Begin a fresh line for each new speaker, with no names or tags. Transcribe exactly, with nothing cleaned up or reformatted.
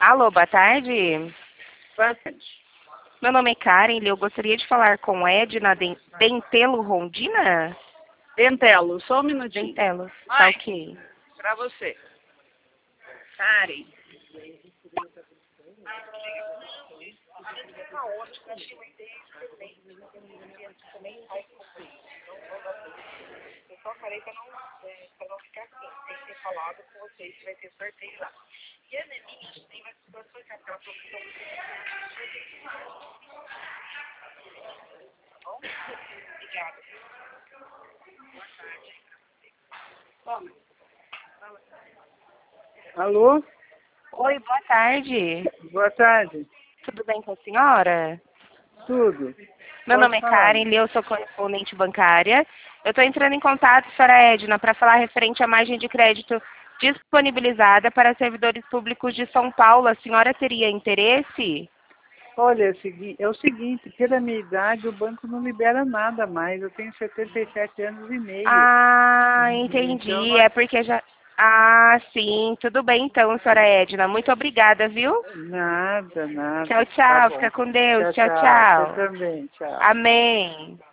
Alô, boa tarde.
Boa tarde.
Meu nome é Karen, eu gostaria de falar com Edna Den- Dentelo Rondina?
Dentelo, só um minutinho.
Dentelo, tá
Mãe,
ok.
pra você. Karen. Eu só falei pra não, é, pra não ficar assim, tem que ter falado com vocês que vai ter sorteio lá. E a Neninha tem uma situação que aquela profissão tá bom? Obrigada. Boa tarde. Toma. Alô?
Oi, boa tarde.
Boa tarde.
Tudo bem com a senhora?
Tudo.
Meu
Pode
nome é
falar.
Karen, eu sou correspondente bancária. Eu estou entrando em contato, senhora Edna, para falar referente à margem de crédito disponibilizada para servidores públicos de São Paulo. A senhora teria interesse?
Olha, é o segui- é o seguinte, pela minha idade o banco não libera nada mais. Eu tenho setenta e sete anos e meio.
Ah,
Então,
entendi.
nós-
É porque já. Ah, sim. Tudo bem então, senhora Edna. Muito obrigada, viu?
nada, nada.
Tchau,
Tá
tchau.
bom.
Fica com Deus.
Tchau,
Tchau,
tchau. Você
tchau.
também, tchau.
Amém.